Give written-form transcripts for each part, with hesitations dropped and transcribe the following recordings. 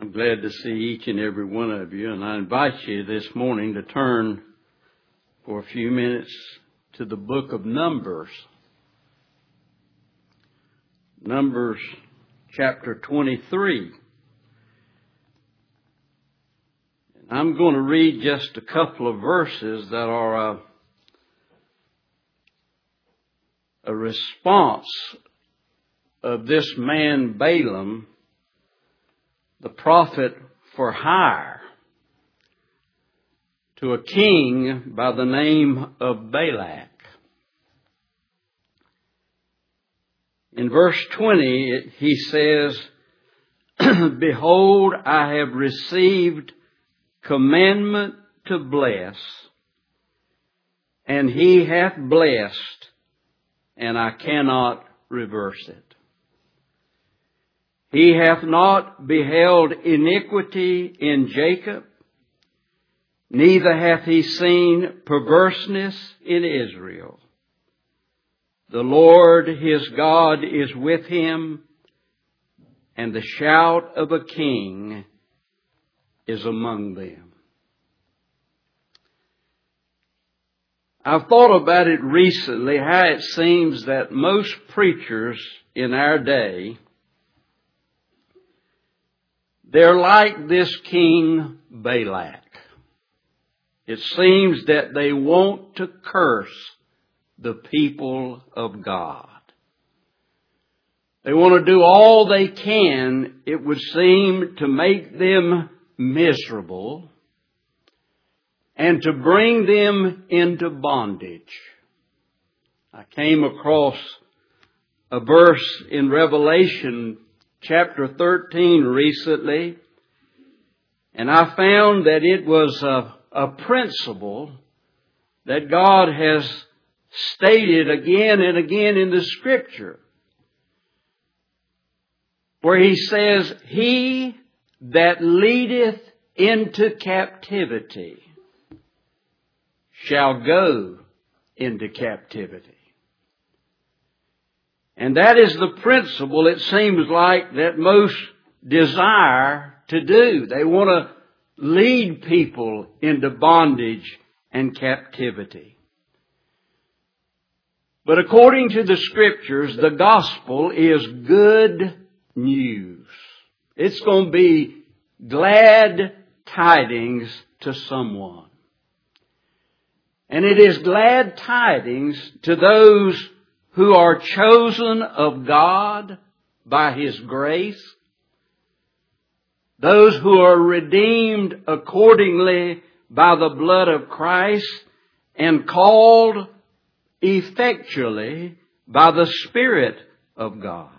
I'm glad to see each and every one of you, and I invite you this morning to turn for a few minutes to the book of Numbers. Numbers chapter 23. I'm going to read just a couple of verses that are a response of this man Balaam, the prophet for hire, to a king by the name of Balak. In verse 20, he says, "Behold, I have received commandment to bless, and he hath blessed, and I cannot reverse it. He hath not beheld iniquity in Jacob, neither hath he seen perverseness in Israel. The Lord his God is with him, and the shout of a king is among them." I've thought about it recently, how it seems that most preachers in our day, they're like this King Balak. It seems that they want to curse the people of God. They want to do all they can, it would seem, to make them miserable and to bring them into bondage. I came across a verse in Revelation chapter 13 recently, and I found that it was a principle that God has stated again and again in the Scripture, where He says, "He that leadeth into captivity shall go into captivity." And that is the principle, it seems like, that most desire to do. They want to lead people into bondage and captivity. But according to the Scriptures, the gospel is good news. It's going to be glad tidings to someone. And it is glad tidings to those who are chosen of God by His grace, those who are redeemed accordingly by the blood of Christ and called effectually by the Spirit of God.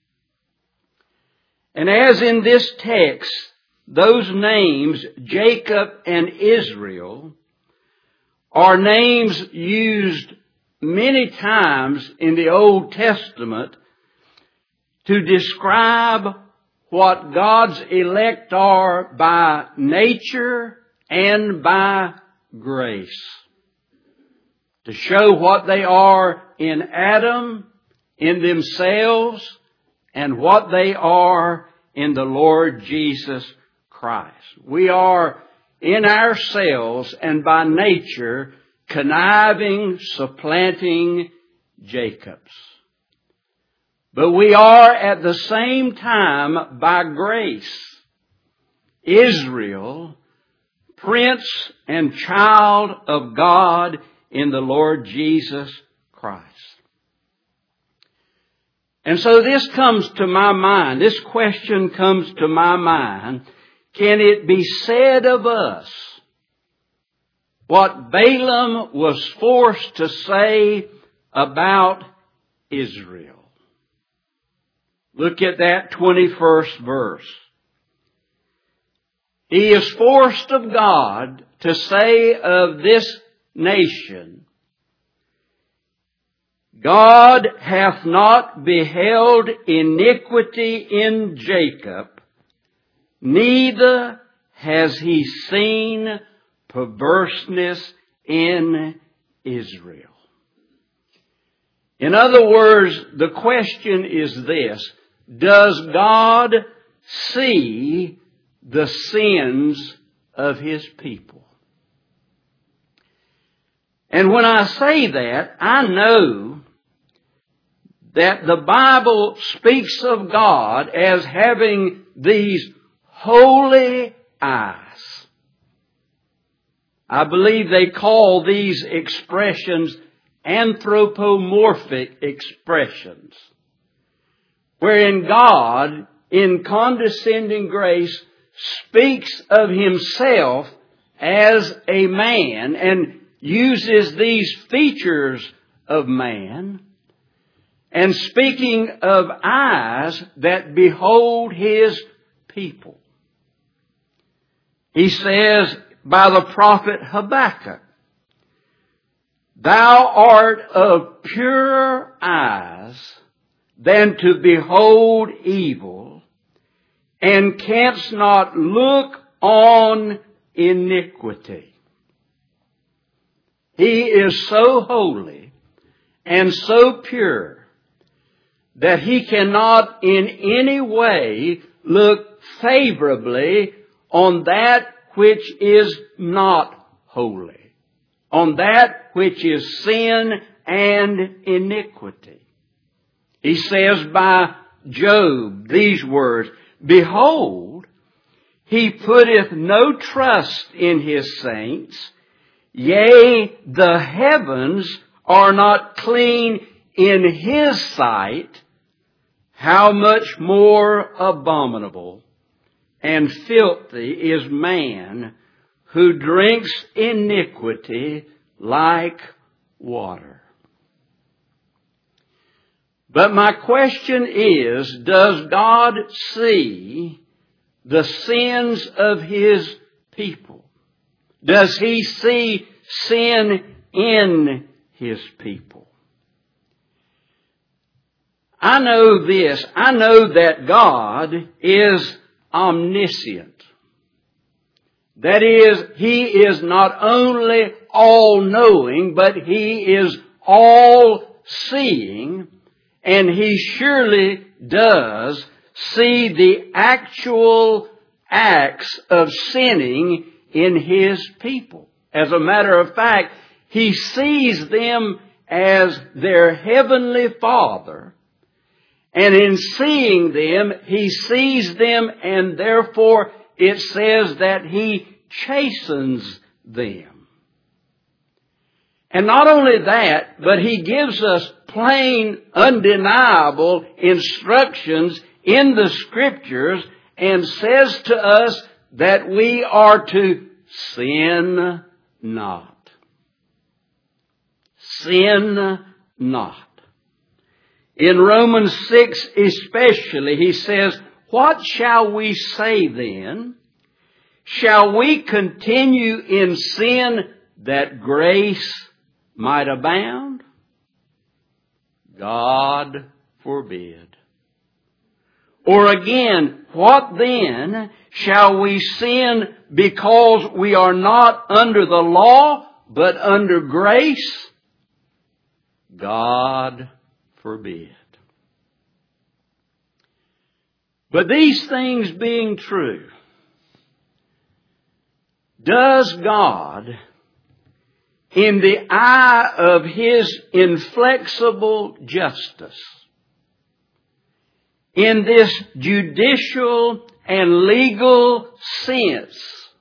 And as in this text, those names, Jacob and Israel, are names used many times in the Old Testament to describe what God's elect are by nature and by grace. To show what they are in Adam, in themselves, and what they are in the Lord Jesus Christ. We are in ourselves and by nature conniving, supplanting Jacobs. But we are at the same time, by grace, Israel, prince and child of God in the Lord Jesus Christ. And so this comes to my mind, this question comes to my mind, can it be said of us what Balaam was forced to say about Israel? Look at that 21st verse. He is forced of God to say of this nation, "God hath not beheld iniquity in Jacob, neither has He seen perverseness in Israel." In other words, the question is this: does God see the sins of His people. And when I say that, I know that the Bible speaks of God as having these holy eyes. I believe they call these expressions anthropomorphic expressions, wherein God, in condescending grace, speaks of Himself as a man and uses these features of man, and speaking of eyes that behold His people. He says by the prophet Habakkuk, "Thou art of purer eyes than to behold evil, and canst not look on iniquity." He is so holy and so pure that He cannot in any way look favorably on that which is not holy, on that which is sin and iniquity. He says by Job these words, "Behold, He putteth no trust in His saints, yea, the heavens are not clean in His sight, how much more abominable and filthy is man who drinks iniquity like water." But my question is, does God see the sins of His people? Does He see sin in His people? I know this. I know that God is omniscient. That is, He is not only all-knowing, but He is all-seeing, and He surely does see the actual acts of sinning in His people. As a matter of fact, He sees them as their heavenly Father, and in seeing them, He sees them, and therefore it says that He chastens them. And not only that, but He gives us plain, undeniable instructions in the Scriptures and says to us that we are to sin not. Sin not. In Romans 6 especially, he says, "What shall we say then? Shall we continue in sin that grace might abound? God forbid. Or again, what then? Shall we sin because we are not under the law, but under grace? God forbid." But these things being true, does God, in the eye of His inflexible justice, in this judicial and legal sense,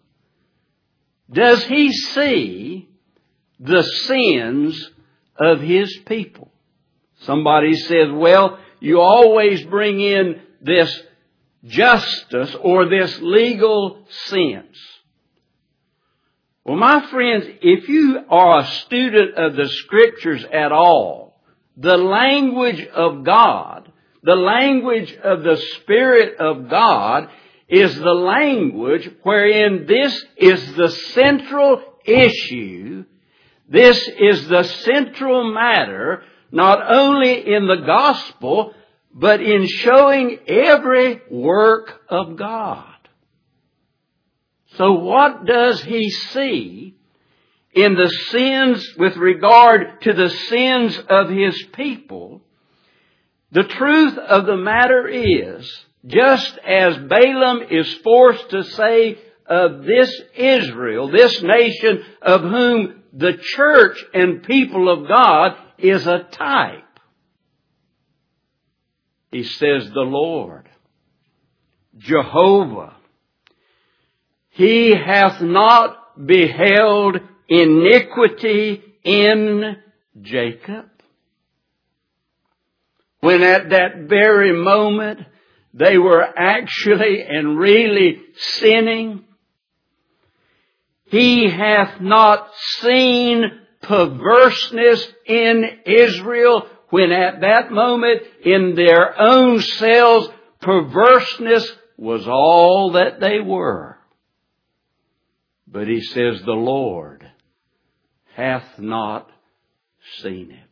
does He see the sins of His people? Somebody says, well, you always bring in this justice or this legal sense. Well, my friends, if you are a student of the Scriptures at all, the language of God, the language of the Spirit of God, is the language wherein this is the central issue. This is the central matter, not only in the gospel, but in showing every work of God. So what does He see in the sins with regard to the sins of His people? The truth of the matter is just as Balaam is forced to say of this Israel, this nation of whom the church and people of God is a type. He says, the Lord, Jehovah, He hath not beheld iniquity in Jacob. When at that very moment they were actually and really sinning, He hath not seen perverseness in Israel, when at that moment in their own selves perverseness was all that they were. But He says, the Lord hath not seen it.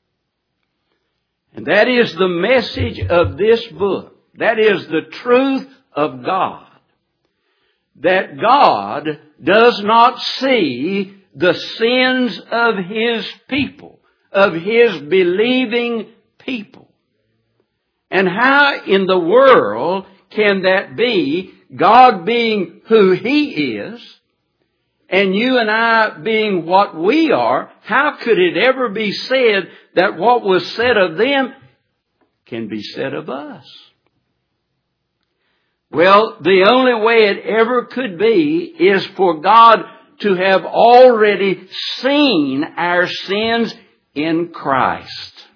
And that is the message of this book. That is the truth of God. That God does not see the sins of His people, of His believing people. And how in the world can that be, God being who He is, and you and I being what we are? How could it ever be said that what was said of them can be said of us? Well, the only way it ever could be is for God to have already seen our sins in Christ.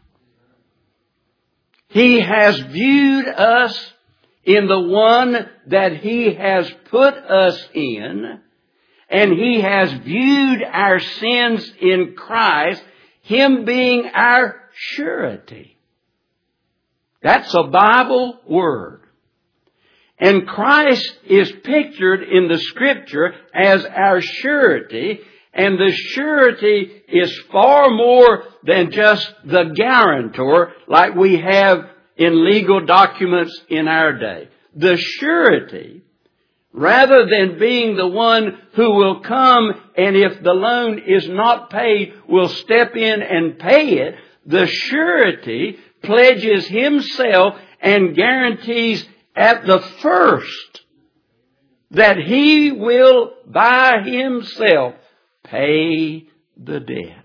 He has viewed us in the one that He has put us in, and He has viewed our sins in Christ, Him being our surety. That's a Bible word. And Christ is pictured in the Scripture as our surety, and the surety is far more than just the guarantor like we have in legal documents in our day. The surety, rather than being the one who will come and if the loan is not paid, will step in and pay it, the surety pledges himself and guarantees at the first that he will by himself pay the debt.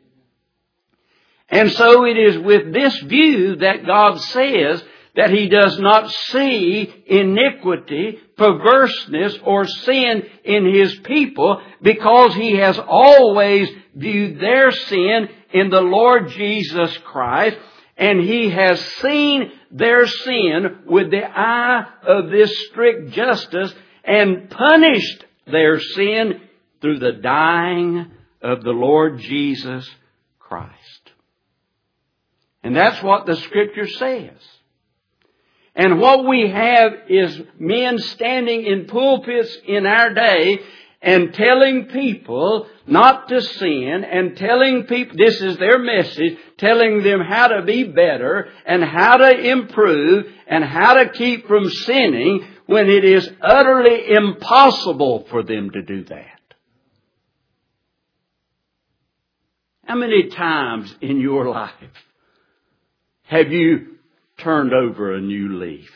And so it is with this view that God says that He does not see iniquity, perverseness, or sin in His people, because He has always viewed their sin in the Lord Jesus Christ, and He has seen their sin with the eye of this strict justice and punished their sin through the dying of the Lord Jesus Christ. And that's what the Scripture says. And what we have is men standing in pulpits in our day and telling people not to sin, and telling people, this is their message, telling them how to be better and how to improve and how to keep from sinning, when it is utterly impossible for them to do that. How many times in your life have you turned over a new leaf?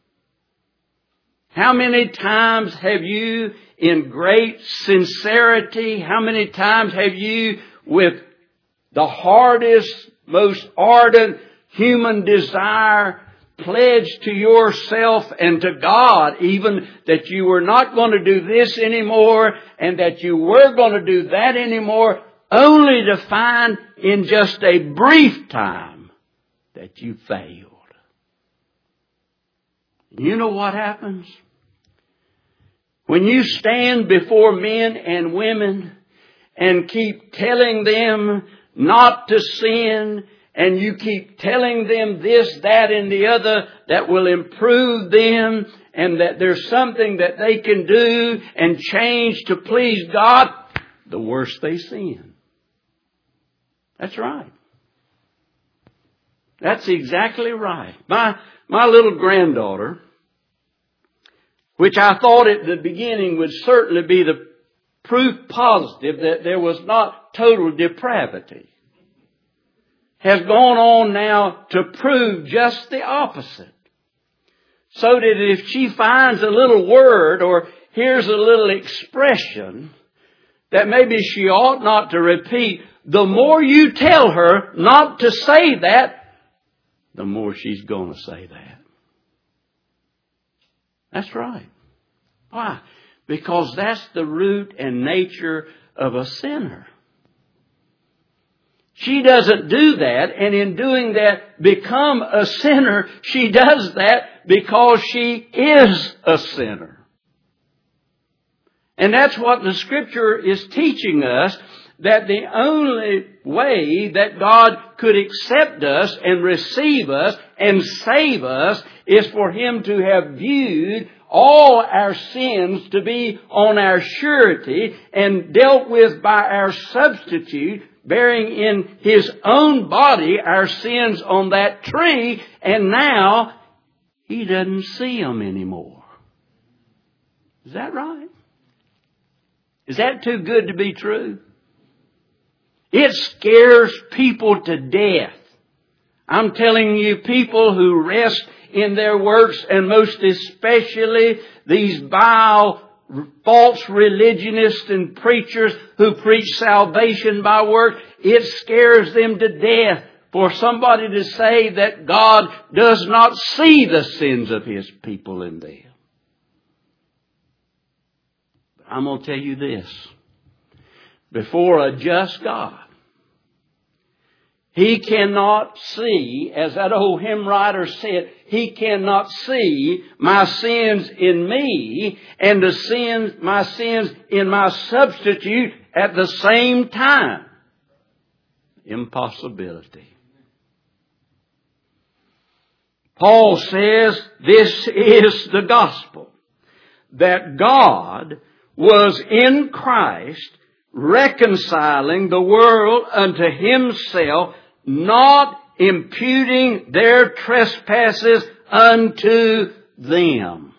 How many times have you, in great sincerity, how many times have you, with the hardest, most ardent human desire, pledged to yourself and to God even that you were not going to do this anymore and that you were going to do that anymore, only to find in just a brief time that you failed? You know what happens? When you stand before men and women and keep telling them not to sin, and you keep telling them this, that, and the other that will improve them, and that there's something that they can do and change to please God, the worse they sin. That's right. That's exactly right. My little granddaughter, which I thought at the beginning would certainly be the proof positive that there was not total depravity, has gone on now to prove just the opposite. so that if she finds a little word or hears a little expression that maybe she ought not to repeat, the more you tell her not to say that, the more she's going to say that. That's right. Why? Because that's the root and nature of a sinner. She doesn't do that, and in doing that, become a sinner. She does that because she is a sinner. And that's what the Scripture is teaching us, that the only way that God could accept us and receive us and save us is for Him to have viewed all our sins to be on our surety and dealt with by our substitute, bearing in His own body our sins on that tree, and now He doesn't see them anymore. Is that right? Is that too good to be true? It scares people to death. I'm telling you, people who rest in their works, and most especially these vile, false religionists and preachers who preach salvation by works, it scares them to death for somebody to say that God does not see the sins of His people in them. But I'm going to tell you this. Before a just God, He cannot see, as that old hymn writer said, He cannot see my sins in me and my sins in my substitute at the same time. Impossibility. Paul says this is the gospel, that God was in Christ reconciling the world unto Himself, not imputing their trespasses unto them.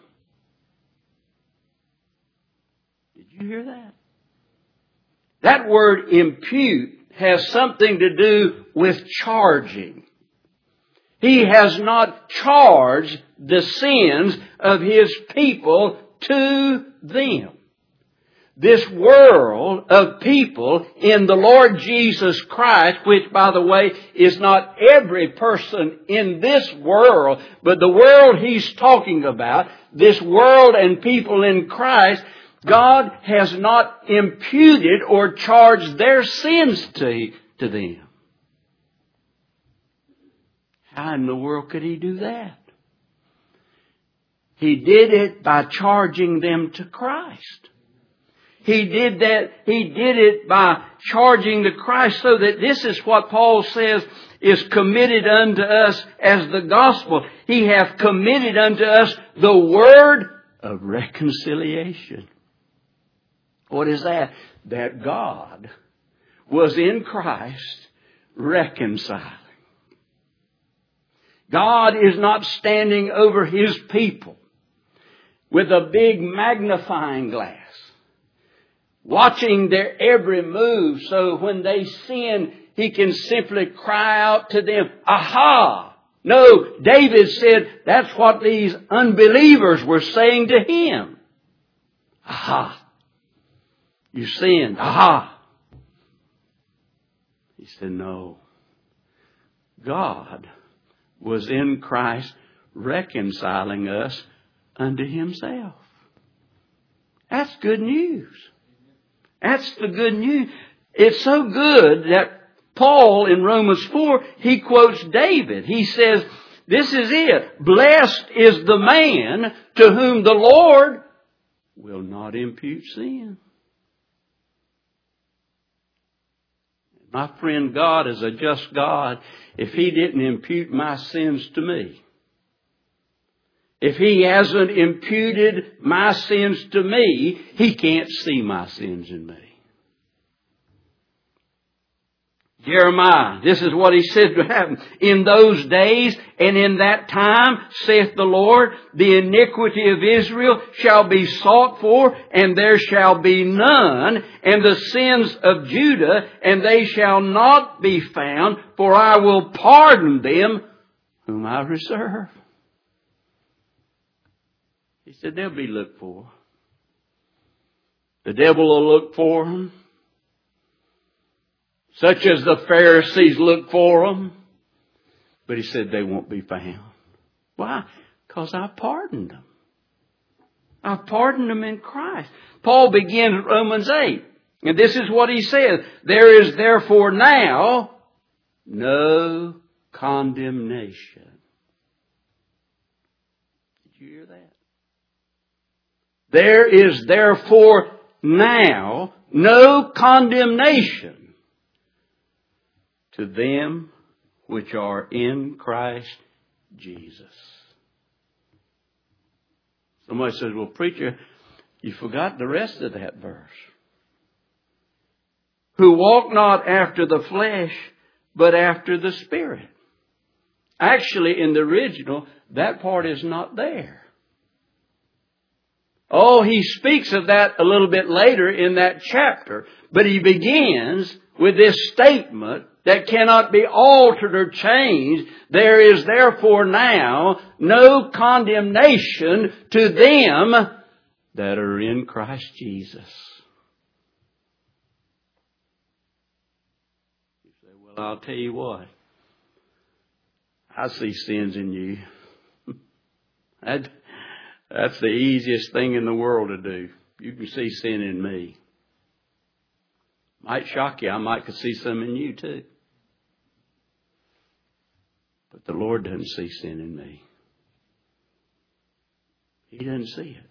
Did you hear that? That word impute has something to do with charging. He has not charged the sins of His people to them. This world of people in the Lord Jesus Christ, which, by the way, is not every person in this world, but the world He's talking about, this world and people in Christ, God has not imputed or charged their sins to them. How in the world could He do that? He did it by charging them to Christ. He did that. He did it by charging to Christ, so that this is what Paul says is committed unto us as the gospel. He hath committed unto us the word of reconciliation. What is that? That God was in Christ reconciling. God is not standing over His people with a big magnifying glass, watching their every move, so when they sin, He can simply cry out to them, aha! No, David said that's what these unbelievers were saying to him. Aha! You sinned. Aha! He said, no. God was in Christ reconciling us unto Himself. That's good news. That's the good news. It's so good that Paul in Romans 4, he quotes David. He says, this is it. Blessed is the man to whom the Lord will not impute sin. My friend, God is a just God. If He didn't impute my sins to me, if He hasn't imputed my sins to me, He can't see my sins in me. Jeremiah, this is what he said to happen. In those days and in that time, saith the Lord, the iniquity of Israel shall be sought for, and there shall be none, and the sins of Judah, and they shall not be found, for I will pardon them whom I reserve. He said, they'll be looked for. The devil will look for them, such as the Pharisees looked for them. But he said they won't be found. Why? Because I pardoned them. I pardoned them in Christ. Paul begins Romans 8. And this is what he says. There is therefore now no condemnation. Did you hear that? There is therefore now no condemnation to them which are in Christ Jesus. Somebody says, well, preacher, you forgot the rest of that verse. Who walk not after the flesh, but after the Spirit. Actually, in the original, that part is not there. Oh, he speaks of that a little bit later in that chapter. But he begins with this statement that cannot be altered or changed. There is therefore now no condemnation to them that are in Christ Jesus. You say, well, I'll tell you what. I see sins in you. That's the easiest thing in the world to do. You can see sin in me. Might shock you. I might could see some in you too. But the Lord doesn't see sin in me. He doesn't see it.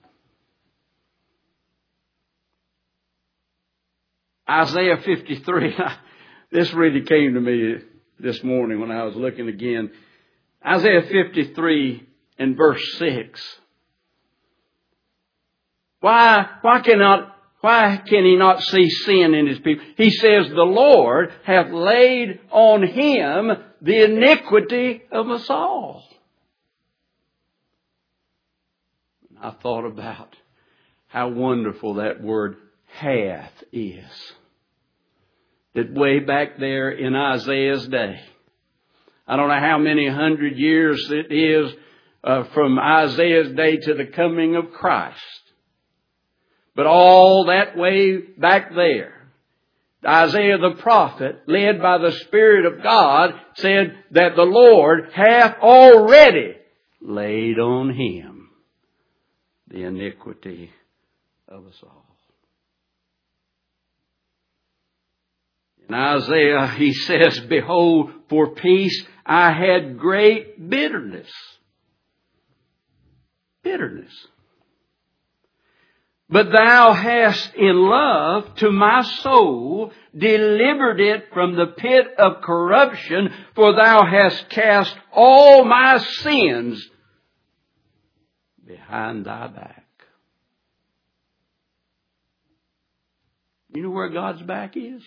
Isaiah 53. This really came to me this morning when I was looking again. Isaiah 53 and verse 6. Why can he not see sin in his people? He says, the Lord hath laid on him the iniquity of us all. I thought about how wonderful that word hath is. That way back there in Isaiah's day, I don't know how many hundred years it is from Isaiah's day to the coming of Christ. But all that way back there, Isaiah the prophet, led by the Spirit of God, said that the Lord hath already laid on him the iniquity of us all. In Isaiah, he says, behold, for peace I had great bitterness. Bitterness. But thou hast in love to my soul delivered it from the pit of corruption, for thou hast cast all my sins behind thy back. You know where God's back is?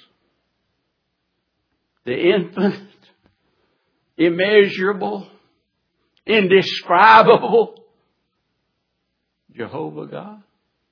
The infinite, immeasurable, indescribable Jehovah God.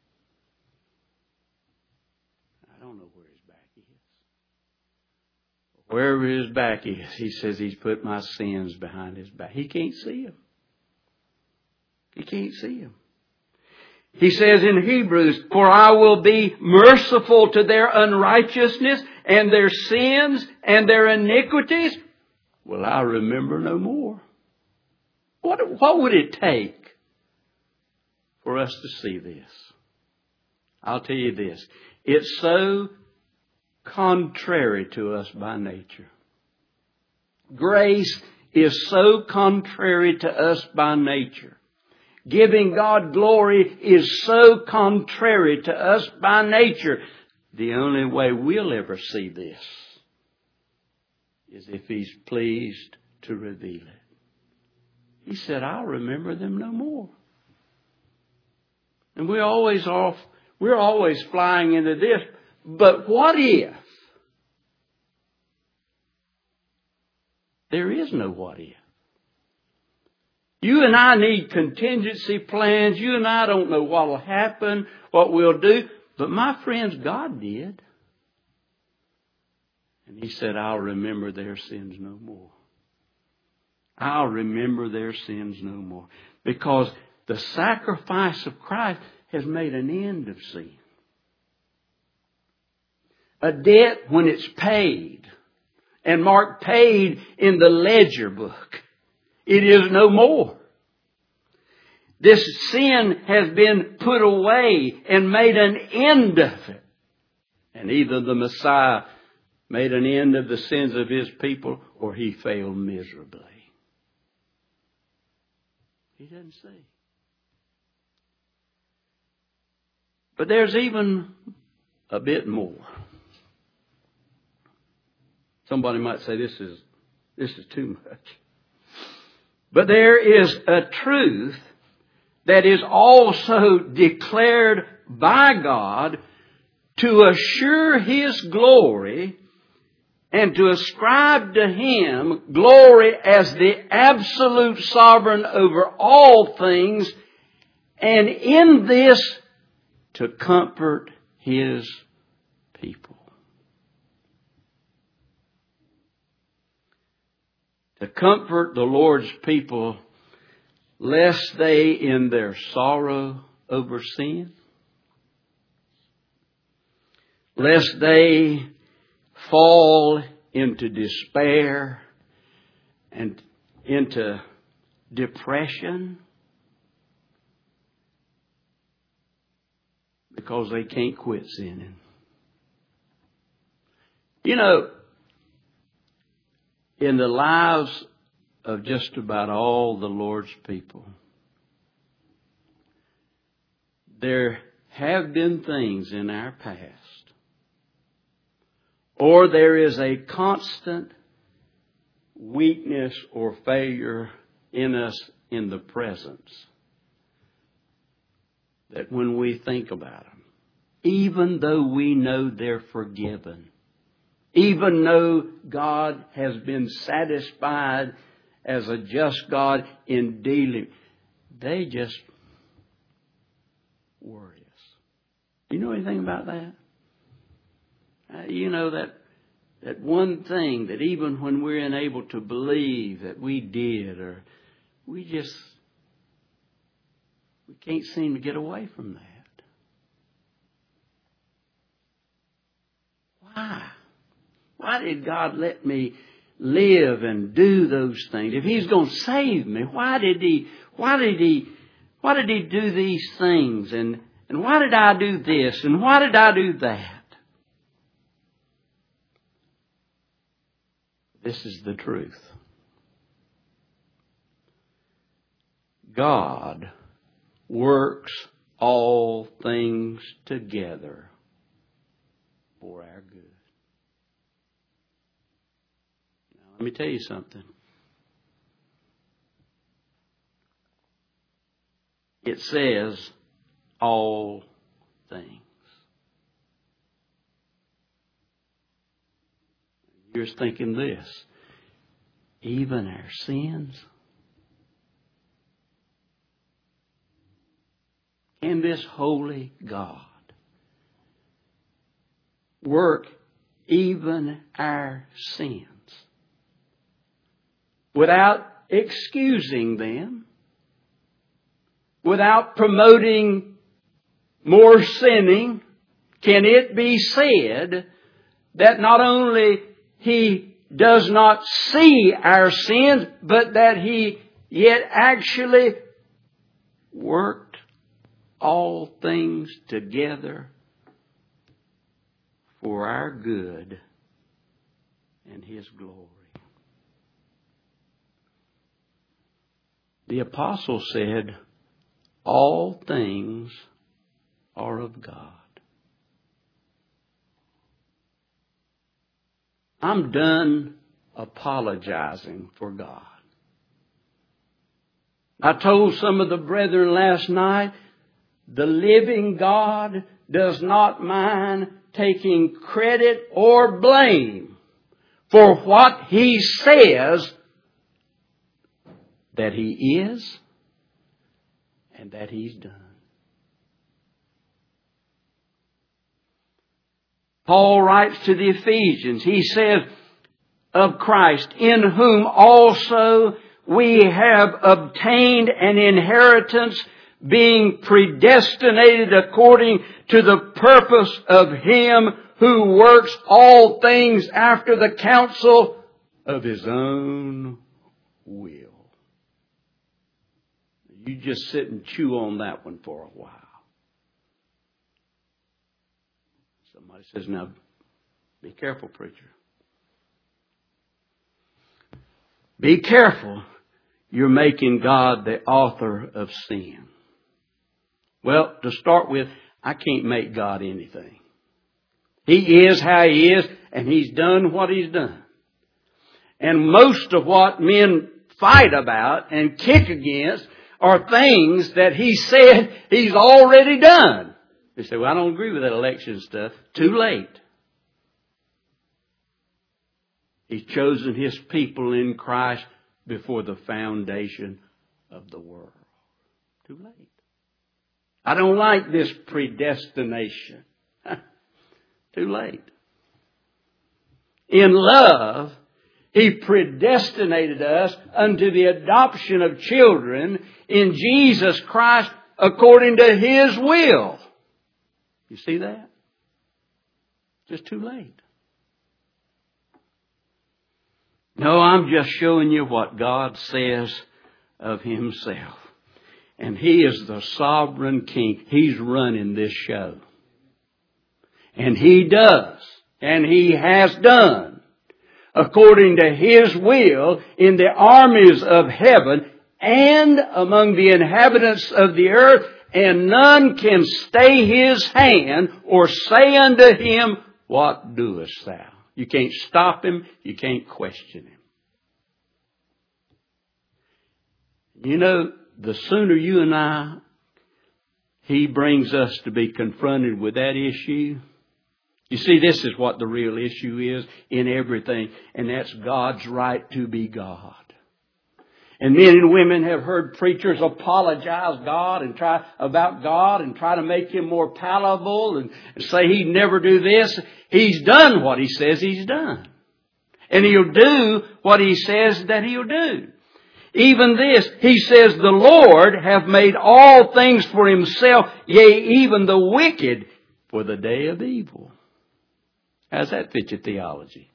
Wherever his back is, he says he's put my sins behind his back. He can't see them. He can't see them. He says in Hebrews, for I will be merciful to their unrighteousness and their sins and their iniquities. Will I remember no more? What would it take for us to see this? I'll tell you this. It's so contrary to us by nature. Grace is so contrary to us by nature. Giving God glory is so contrary to us by nature. The only way we'll ever see this is if He's pleased to reveal it. He said, I'll remember them no more. And we're always flying into this. But what if? There is no what if. You and I need contingency plans. You and I don't know what will happen, what we'll do. But my friends, God did. And He said, I'll remember their sins no more. I'll remember their sins no more. Because The sacrifice of Christ has made an end of sin. A debt, when it's paid and marked paid in the ledger book, it is no more. This sin has been put away and made an end of it. And either the Messiah made an end of the sins of His people, or He failed miserably. He doesn't see. But there's even a bit more. Somebody might say this is too much. But there is a truth that is also declared by God to assure His glory and to ascribe to Him glory as the absolute sovereign over all things, and in this to comfort His people. To comfort the Lord's people, lest they in their sorrow over sin, lest they fall into despair and into depression because they can't quit sinning. You know, in the lives of just about all the Lord's people, there have been things in our past, or there is a constant weakness or failure in us in the presence, that when we think about them, even though we know they're forgiven, even though God has been satisfied as a just God in dealing, they just worry us. You know anything about that? You know that one thing that even when we're unable to believe that we did, or we can't seem to get away from that. Why? Why did God let me live and do those things? If He's going to save me, why did He do these things? And why did I do this? And why did I do that? This is the truth. God works all things together for our good. Now, let me tell you something. It says all things. You're thinking this, even our sins? Can this holy God work even our sins without excusing them, without promoting more sinning? Can it be said that not only He does not see our sins, but that He yet actually worked all things together for our good and His glory? The apostle said, all things are of God. I'm done apologizing for God. I told some of the brethren last night, the living God does not mind taking credit or blame for what He says that He is and that He's done. Paul writes to the Ephesians, he says of Christ, in whom also we have obtained an inheritance being predestinated according to the purpose of Him who works all things after the counsel of His own will. You just sit and chew on that one for a while. Somebody says, now, be careful, preacher. Be careful. You're making God the author of sin. Well, to start with, I can't make God anything. He is how He is, and He's done what He's done. And most of what men fight about and kick against are things that He said He's already done. They say, well, I don't agree with that election stuff. Too late. He's chosen His people in Christ before the foundation of the world. Too late. I don't like this predestination. Too late. In love, He predestinated us unto the adoption of children in Jesus Christ according to His will. You see that? Just too late. No, I'm just showing you what God says of Himself. And He is the sovereign King. He's running this show. And He does. And He has done. According to His will in the armies of heaven and among the inhabitants of the earth. And none can stay His hand or say unto Him, what doest thou? You can't stop Him. You can't question Him. You know, the sooner you and He brings us to be confronted with that issue. You see, this is what the real issue is in everything. And that's God's right to be God. And men and women have heard preachers apologize and try to make Him more palatable and say He'd never do this. He's done what He says He's done. And He'll do what He says that He'll do. Even this, He says, the Lord hath made all things for Himself, yea, even the wicked for the day of evil. How's that fit your theology?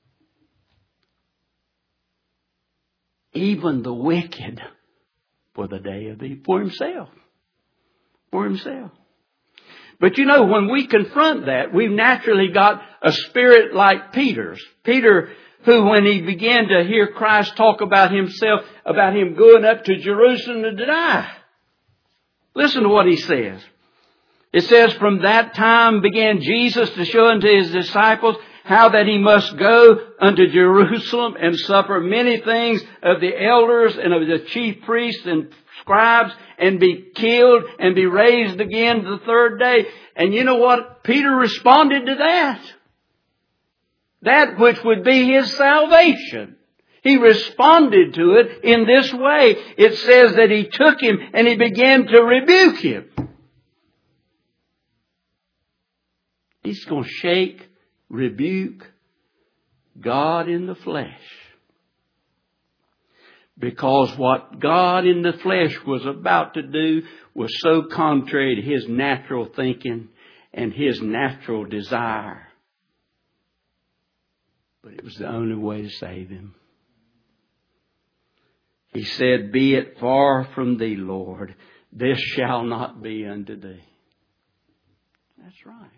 Even the wicked for the day of evil. For Himself. For Himself. But you know, when we confront that, we've naturally got a spirit like Peter's. Peter, who when he began to hear Christ talk about Himself, about Him going up to Jerusalem to die. Listen to what he says. It says, from that time began Jesus to show unto His disciples how that He must go unto Jerusalem and suffer many things of the elders and of the chief priests and scribes and be killed and be raised again the third day. And you know what? Peter responded to that. That which would be his salvation. He responded to it in this way. It says that He took him and He began to rebuke him. He's going to shake, rebuke God in the flesh. Because what God in the flesh was about to do was so contrary to His natural thinking and His natural desire. But it was the only way to save him. He said, be it far from thee, Lord. This shall not be unto thee. That's right.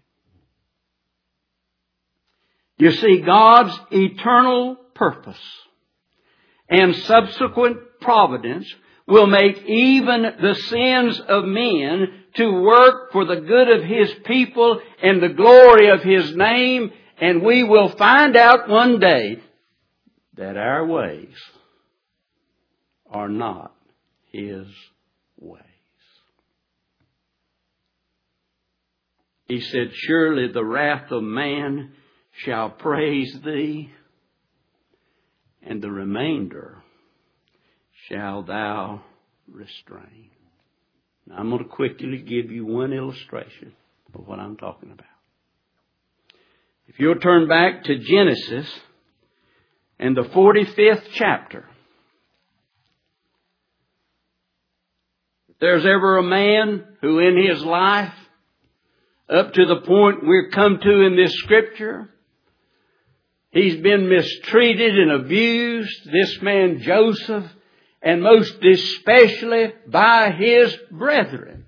You see, God's eternal purpose and subsequent providence will make even the sins of men to work for the good of His people and the glory of His name. And we will find out one day that our ways are not His ways. He said, surely the wrath of man shall praise Thee, and the remainder shall Thou restrain. Now, I'm going to quickly give you one illustration of what I'm talking about. If you'll turn back to Genesis and the 45th chapter. there's ever a man who in his life, up to the point we're come to in this scripture, he's been mistreated and abused, this man Joseph, and most especially by his brethren.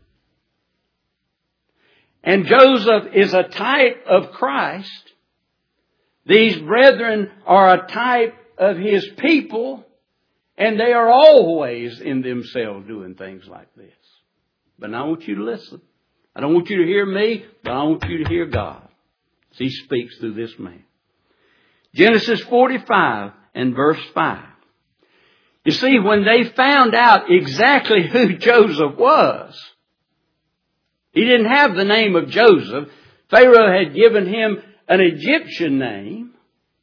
And Joseph is a type of Christ. These brethren are a type of his people, and they are always in themselves doing things like this. But I want you to listen. I don't want you to hear me, but I want you to hear God as He speaks through this man. Genesis 45 and verse 5. You see, when they found out exactly who Joseph was, he didn't have the name of Joseph. Pharaoh had given him an Egyptian name.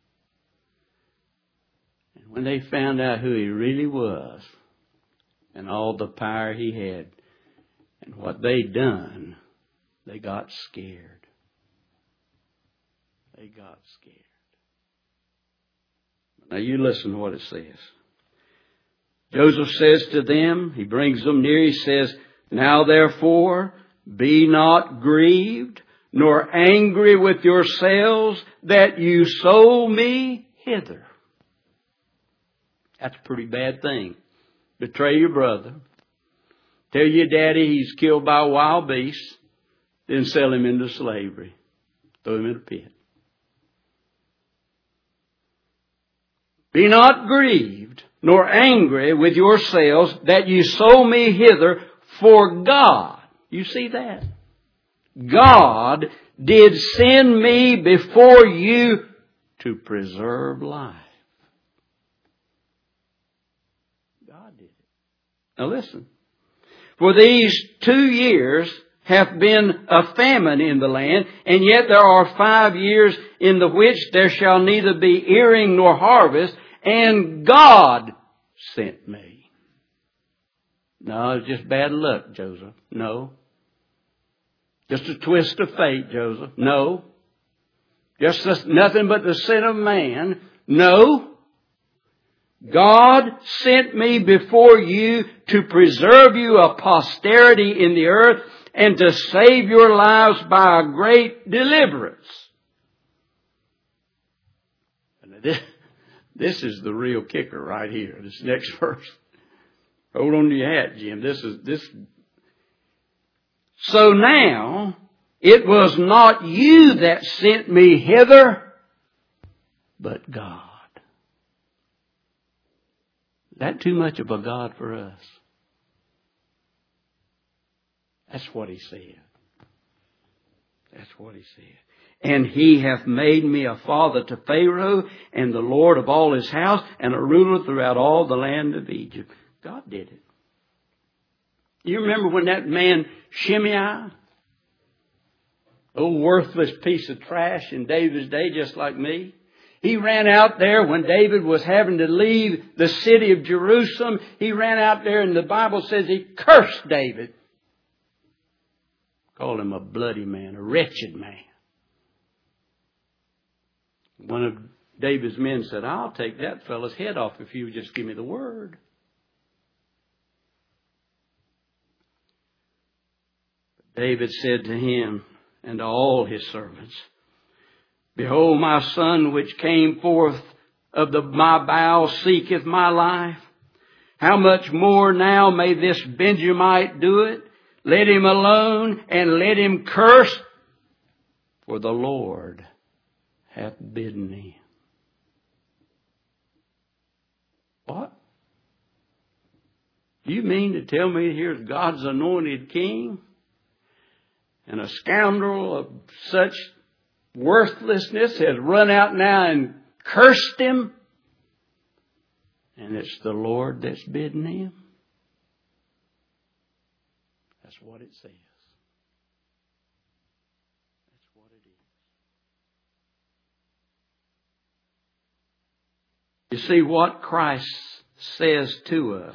And when they found out who he really was and all the power he had and what they'd done, they got scared. They got scared. Now you listen to what it says. Joseph says to them, he brings them near, he says, "Now therefore be not grieved, nor angry with yourselves that you sold me hither." That's a pretty bad thing. Betray your brother. Tell your daddy he's killed by a wild beast. Then sell him into slavery. Throw him in a pit. Be not grieved, nor angry with yourselves that you sold me hither, for God. You see that? God did send me before you to preserve life. God did it. Now listen. For these 2 years hath been a famine in the land, and yet there are 5 years in the which there shall neither be earing nor harvest, and God sent me. No, it's just bad luck, Joseph. No. Just a twist of fate, Joseph. No. Just nothing but the sin of man. No. God sent me before you to preserve you a posterity in the earth and to save your lives by a great deliverance. This is the real kicker right here. This next verse. Hold on to your hat, Jim. This. So now, it was not you that sent me hither, but God. Is that too much of a God for us? That's what he said. That's what he said. And he hath made me a father to Pharaoh and the Lord of all his house and a ruler throughout all the land of Egypt. God did it. You remember when that man Shimei, old worthless piece of trash in David's day, just like me, he ran out there when David was having to leave the city of Jerusalem. He ran out there and the Bible says he cursed David. Called him a bloody man, a wretched man. One of David's men said, "I'll take that fellow's head off if you would just give me the word." David said to him and to all his servants, "Behold, my son which came forth of my bowels seeketh my life. How much more now may this Benjamite do it? Let him alone and let him curse, for the Lord hath bidden him." What? You mean to tell me here's God's anointed king? And a scoundrel of such worthlessness has run out now and cursed him? And it's the Lord that's bidden him? That's what it says. That's what it is. You see, what Christ says to us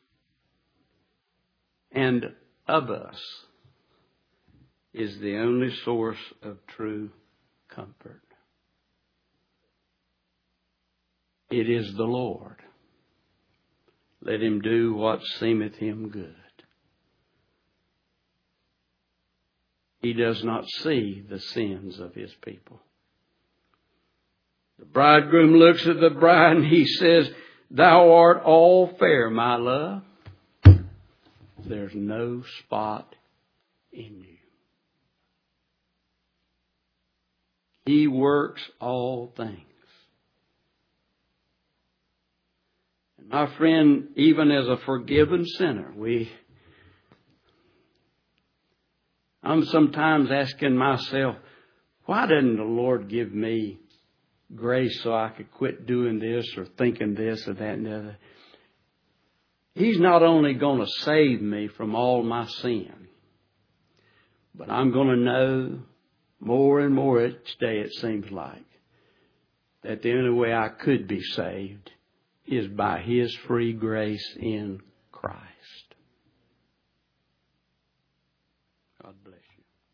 and of us is the only source of true comfort. It is the Lord. Let him do what seemeth him good. He does not see the sins of His people. The bridegroom looks at the bride and he says, "Thou art all fair, my love. There's no spot in you." He works all things. And my friend, even as a forgiven sinner, I'm sometimes asking myself, why didn't the Lord give me grace so I could quit doing this or thinking this or that and the other? He's not only going to save me from all my sin, but I'm going to know more and more each day, it seems like, that the only way I could be saved is by His free grace in Christ. God bless you.